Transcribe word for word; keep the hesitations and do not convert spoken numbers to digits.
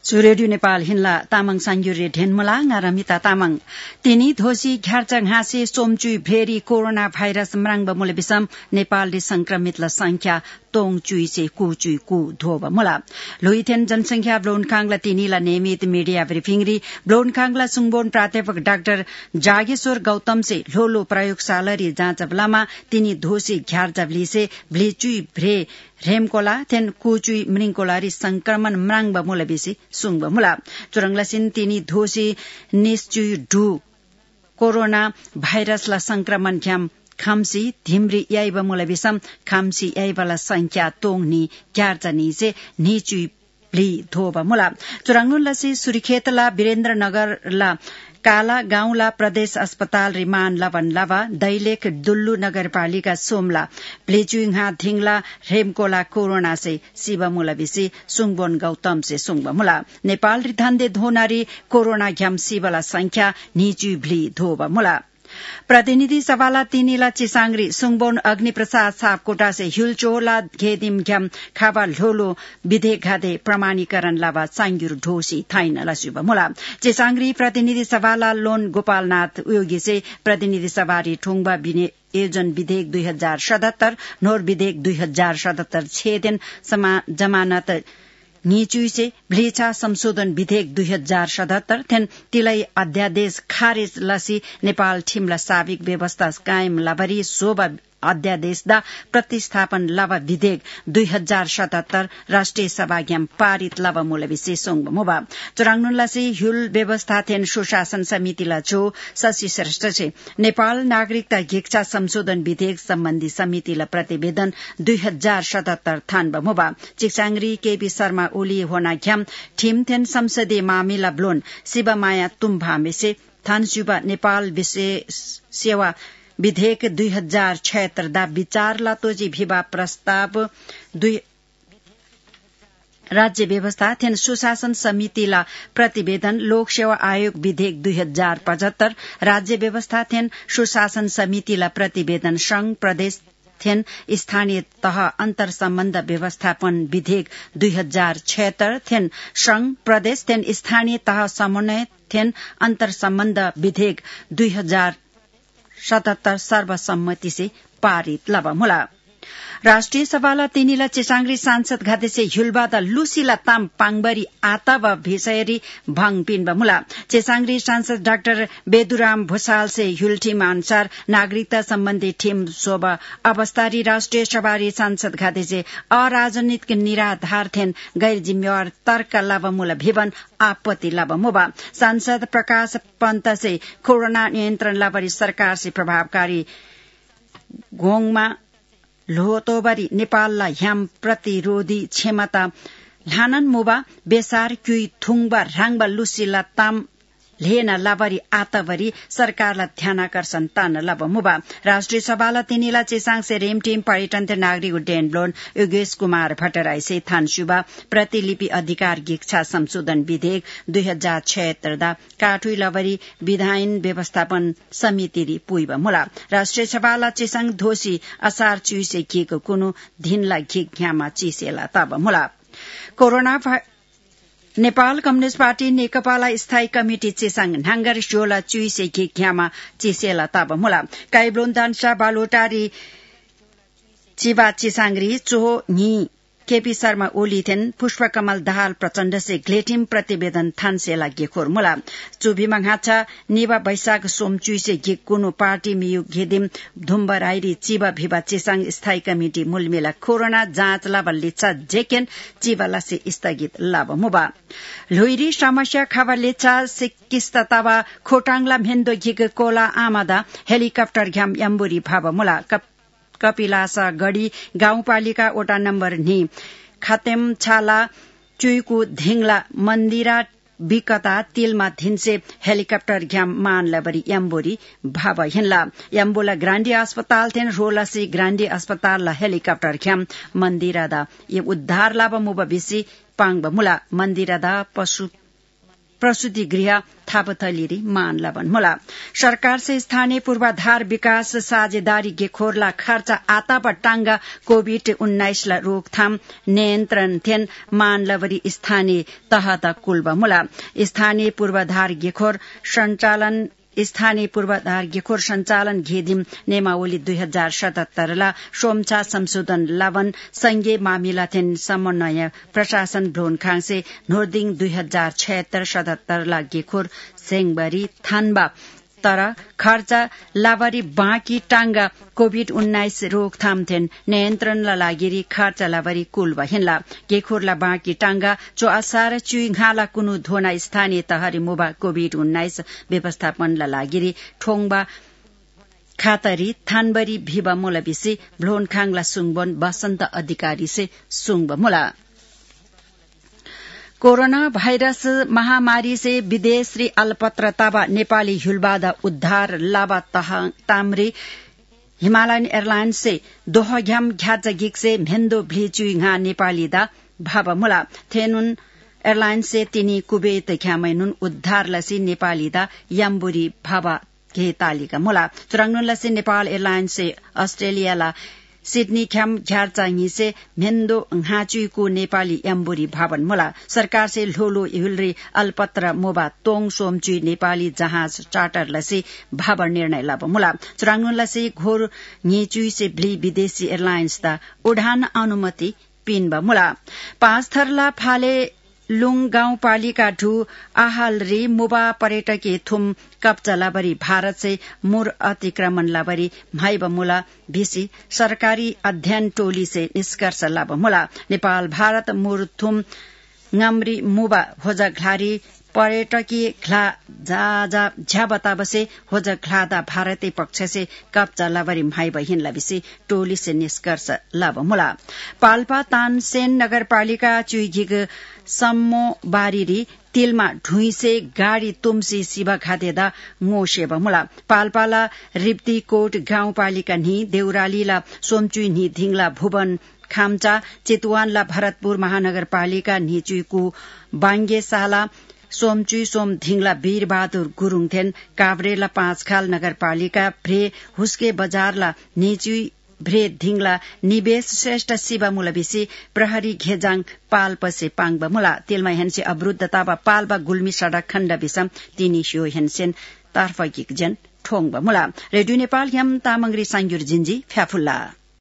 radio Nepal हिन्ला तामाङ सांग्युरे ढेनमला ngaramita तामाङ तिनी धोसी घ्यार्चङ हाँसे सोमचुई भेरी कोरोना भाइरस मराङ बमुले बिसम नेपाल रे संक्रमित ल संख्या तोङ चुई से कु चुई कु धोब मुला लोइथेन जनसंख्या ब्लोनकांगला तिनीला नियमित मीडिया ब्रिफिंगरी ब्लोनकांगला सुङबोन प्राध्यापक डाक्टर जागेश्वर गौतम से लोलो प्रयोगशाला री जाँच बलामा तिनी धोसी घ्यार्जबली से भ्लिचुई भ्रे रेमकोला थेन कुचुई मृङकोलारी संक्रमण मराङ बमुले बिसी सुङ बमुला चुरंगलासिन तिनी धोसी निश्चुई ढु कोरोना भाइरसला संक्रमण घ्याम खामसी धिम्री याई बमुले बिसम खामसी याई वाला संख्या तोङनी ग्यार्जनी से नीचुई भ्ली धो बमुला चुरंगनुला से सुरीखेतला वीरेन्द्रनगरला काला गाउँला प्रदेश अस्पताल रिमान लवन लवा दैलेख दुल्लु नगरपालिका सोमला प्लेचुङहा धिङला रेमकोला कोरोना से शिवमुला बिसी सुङबोन गौतम से सुङबमुला नेपाल रिधन्दे धोनारी कोरोना घ्याम शिवला संख्या नीचु भ्ली धोबमुला प्रतिनिधि सभाला तिनीला चिसांग्री सुङबोन अग्निप्रसाद सापकोटा से हिलचोला घेदिम घ्याम खाबा ल्होलो विधे घादे प्रमाणीकरण लावा सांग्युर ढोसी थाइन लसुबमुला चिसांग्री प्रतिनिधि सभाला लोन गोपालनाथ उयोगी से प्रतिनिधि सभारी ठोङबा बिने योजन विधेयक दुई हजार सतहत्तर नोर विधेयक दुई हजार सतहत्तर छह दिन जमानत नीचुई से भ्लेछा संशोधन विधेयक दुई हजार सतहत्तर थेन तिलाई अध्यादेश खारेज लसी नेपाल ठिमला साविक व्यवस्था कायम लाभरी शोभा अध्यादेश दा प्रतिस्थापन लावा विधेयक दुई हजार सतहत्तर राष्ट्रिय सभा ग्याम पारित लावा मूल विशेष मुबा चुरांगनुला से हुल व्यवस्था थेन सुशासन समितिला जो शशि श्रेष्ठ से नेपाल नागरिकता घेक्चा संशोधन विधेयक सम्बन्धी समितिला प्रतिवेदन दुई हजार सतहत्तर थान बमुबा चिक्सांग्री केपी शर्मा ओली होना घ्याम ठिम थेन संसदीय मामिला ब्लोन शिवमाया तुम्भामे से थानसुबा नेपाल विशेष सेवा विधेयक दुई हजार छहत्तर दा विचार लातोजी भिवा प्रस्ताव दुई राज्य व्यवस्था थेन सुशासन समितिला प्रतिवेदन लोक सेवा आयोग विधेयक दुई हजार पचहत्तर राज्य व्यवस्था थेन सुशासन समितिला प्रतिवेदन संघ प्रदेश थेन स्थानीय तह अन्तर सम्बन्ध व्यवस्थापन विधेयक दुई हजार छहत्तर थेन संघ प्रदेश थेन स्थानीय तह समन्वय थेन अन्तर सम्बन्ध विधेयक दुई हजार सतहत्तर सर्वसम्मति से पारित लबमुला राष्ट्रिय सभाला तिनीला चिसांग्री सांसद घादेसे हिलबादा लुसीला ताम पाङबरी आता व भिसयरी भङ पिन बमुला चिसांग्री सांसद डाक्टर बेदुराम भूषाल से हिल टीम अनुसार नागरिकता सम्बन्धी टीम शोभा अवस्थारी राष्ट्रिय सभारी सांसद घादेसे अराजनीतिक निराधार थेन गैर जिम्मेवार तर्क लाभमुला भिवन आपत्ति लाभमुबा सांसद प्रकाश पन्त से कोरोना नियन्त्रण लाभरी सरकार से प्रभावकारी घोङमा लोहतोबरी नेपालला ह्याम प्रतिरोधी क्षमता लानन मुबा बेसार क्युई थुङबा राङबा लुसीला ताम लेना लाबरी आतवरी सरकारला ध्यानाकर्षण तान लब मुबा राष्ट्रिय सभाला तिनीला चिसाङ से रेम टीम पर्यटन थे नागरिक उड्डयन ब्लोन योगेश कुमार भट्टराई से थानसुबा प्रतिलिपि अधिकार गिक्षा संशोधन विधेयक दुई हजार छहत्तर दा काठुई लबरी विधायन व्यवस्थापन समिति री पुइब मुला राष्ट्रिय सभाला चिसाङ धोसी असार चुई से घिक कुनु धिनला घिक घ्यामा चिसेला तब मुला कोरोना नेपाल कम्युनिष्ट पार्टी नेकपाला स्थायी कमिटी चिसाङ नाङ्गर शोला चुइसे घिघ्यामा चिसेला तब मुला काइब्लोन दान्सा बालोटारी चिबा चिसाङ्ग्री चोहो नि केपी शर्मा ओली थेन पुष्पकमल दाहाल प्रचण्ड से ग्लेटिम प्रतिवेदन थानसेला गेखोर मुला चुबी मंगाछा निवा बैशाख सोमचुई से गिक कुनु पार्टी मियु घेदिम धुम्बराइरी चिबा भिबा चिसाङ स्थायी कमिटी मूलमेला कोरोना जाँच लाभ लिच्छा जेकेन चिबाला से स्थगित लाभ मुबा लोइरी समस्या खबर लेच्छा सिक्किस ततावा खोटाङला भेन्दो घिक कोला आमादा हेलिकप्टर घ्याम यम्बुरी भाव मुला कपिलासा गढ़ी गाउँपालिका वटा नम्बर नि खातेम छाला चुइकु धिङला मन्दिरा बिकता तिलमा धिन्से हेलिकप्टर घ्याम मान लबरी यम्बोरी भाव हिन्ला यम्बोला ग्रान्डी अस्पताल थेन रोलसी ग्रान्डी अस्पताल ला हेलिकप्टर घ्याम मन्दिरादा ये उद्धार लाभ मुब बिसी पाङ मुला मन्दिरादा पशु प्रसूति गृह थापथलिरी मान लबन मोला सरकार से स्थानीय पूर्वाधार विकास साझेदारी गेखोरला खर्च आता टांगा कोविड उन्नाइस ला रोकथाम नियन्त्रण थेन मान लबरी स्थानीय तहत कुलबा मोला स्थानीय पूर्वाधार गेखोर संचालन स्थानीय पूर्वाधार गेखोर संचालन घेदिम नेमावली दुई हजार सतहत्तरला सोमचा संशोधन लावन संघीय मामिला थेन समन्वय प्रशासन भ्लोन खांसे नोर्दिङ दुई हजार छयत्तर सतहत्तरला गेखोर सेङबरी थान्बा तर खर्च लाबरी बाँकी टांगा कोविड उन्नाइस रोकथाम थेन नियन्त्रणला लागिरी खर्च लाबरी कुल बहिनला गेखोरला बाँकी टांगा चो असार चुइघाला कुनु धोना स्थानीय तहरी मुबा कोविड उन्नाइस व्यवस्थापनला लागिरी ठोङबा खातरी थानबरी भिबा मोलबिसी भ्लोनखाङला सुङबन बसन्त अधिकारी से सुङब मोला कोरोना भाइरस महामारी से विदेशी अल्पत्र ताबा नेपाली हुलबादा उद्धार लाबा तामरे हिमालयन एयरलाइन्स से दोहग्याम घ्याजगिक से भेन्दो भ्लिचुइङा नेपाली दा भाबा मुला थेनुन एयरलाइन्स से तिनी कुवेत ख्यामैनुन उद्धार लसी नेपाली दा याम्बुरी भाबा के तालिका मुला चुराङनुन लसी नेपाल एयरलाइन्स से अस्ट्रेलियाला सिडनी ख्याम घ्यारचाङी से भेन्दो घाचुईको नेपाली याम्बुरी भावन मोला सरकार से लोलो इहुलरी अल्पत्र मोबा तोङ सोमचुई नेपाली जहाज चार्टर लसे भावन निर्णय लब मोला चुराङनु लसे घोर घेचुई से भ्ली विदेशी एयरलाइन्स दा उडान अनुमति पिनब मोला पाँच थरला फाले लुङ गाउँपालिका ढु आहालरी मुबा पर्यटकीय थुम कब्जा लाबरी भारत से मुर अतिक्रमण लाबरी भाइब मुला भिसी सरकारी अध्ययन टोली से निष्कर्ष लाब मुला नेपाल भारत मुर थुम ngамरी मुबा होजा घ्लारी पर्यटकीय घ्ला जा झ्या बताबसे होजा घ्लादा भारतीय पक्ष से कब्जा लाबरी भाइ बहिन लबिसे टोली से निष्कर्ष लाब मुला पाल्पा तानसेन नगरपालिका चुइघिग सम्मो बारीरी तिलमा ढुइसे गाड़ी तुमसी शिवा खादेदा मोसेब मुला पाल्पाला रिप्ती कोट गाउँपालिका नि देउरालीला सोमचुई नि धिङला भुवन खाम्चा चितवानला भरतपुर महानगरपालिका निचुईको बाङ्गेसाला सोमचुई सोम धिङला वीरबहादुर गुरूङ थेन काभ्रेला पाँचखाल नगरपालिका भ्रे हुस्के बजारला निचुई भ्रे धिङला निवेश श्रेष्ठ शिवा मुलबिसी प्रहरी घेजाङ पाल्पसे पाङबा मुला तेलमा हेन्से अवरुद्धता पाल्बा गुल्मी सड़क खण्ड विषम तिनी शियो हेन्सेन तार्फगिक जन ठोङबा मुला रेडियो नेपाल यम तामंगरी सांगुर जिन्जी फ्याफुल्ला